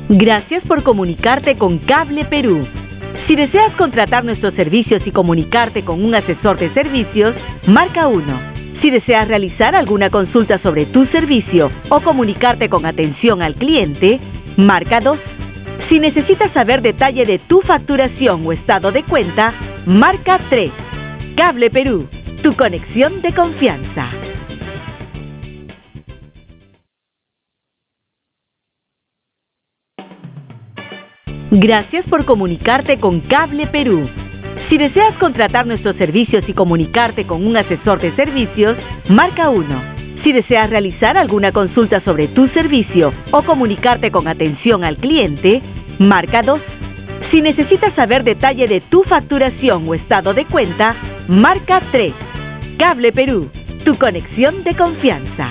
Gracias por comunicarte con Cable Perú. Si deseas contratar nuestros servicios y comunicarte con un asesor de servicios, marca 1. Si deseas realizar alguna consulta sobre tu servicio o comunicarte con atención al cliente, marca 2. Si necesitas saber detalle de tu facturación o estado de cuenta, marca 3. Cable Perú, tu conexión de confianza. Gracias por comunicarte con Cable Perú. Si deseas contratar nuestros servicios y comunicarte con un asesor de servicios, marca 1. Si deseas realizar alguna consulta sobre tu servicio o comunicarte con atención al cliente, marca 2. Si necesitas saber detalle de tu facturación o estado de cuenta, marca 3. Cable Perú, tu conexión de confianza.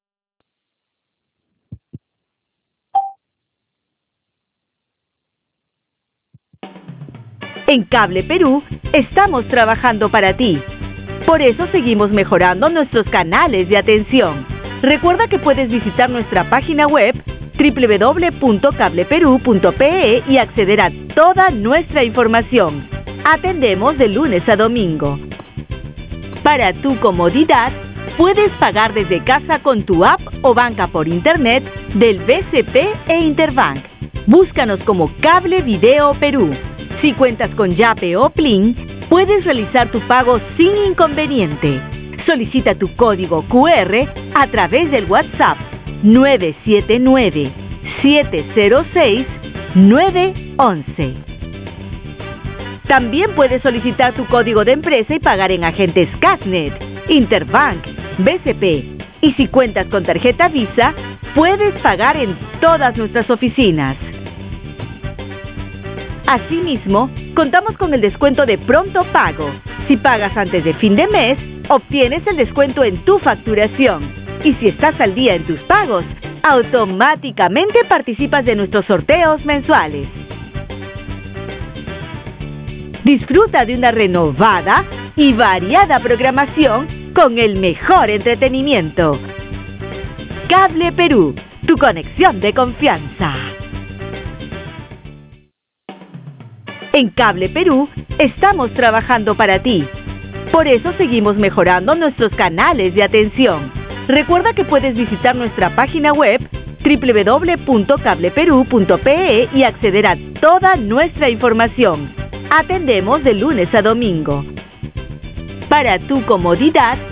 En Cable Perú estamos trabajando para ti. Por eso seguimos mejorando nuestros canales de atención. Recuerda que puedes visitar nuestra página web www.cableperu.pe y acceder a toda nuestra información. Atendemos de lunes a domingo. Para tu comodidad, puedes pagar desde casa con tu app o banca por internet del BCP e Interbank. Búscanos como Cable Video Perú. Si cuentas con Yape o Plin, puedes realizar tu pago sin inconveniente. Solicita tu código QR a través del WhatsApp 979-706-911. También puedes solicitar tu código de empresa y pagar en agentes Casnet, Interbank, BCP. Y si cuentas con tarjeta Visa, puedes pagar en todas nuestras oficinas. Asimismo, contamos con el descuento de pronto pago. Si pagas antes de fin de mes, obtienes el descuento en tu facturación. Y si estás al día en tus pagos, automáticamente participas de nuestros sorteos mensuales. Disfruta de una renovada y variada programación con el mejor entretenimiento. Cable Perú, tu conexión de confianza. En Cable Perú estamos trabajando para ti. Por eso seguimos mejorando nuestros canales de atención. Recuerda que puedes visitar nuestra página web www.cableperu.pe y acceder a toda nuestra información. Atendemos de lunes a domingo. Para tu comodidad,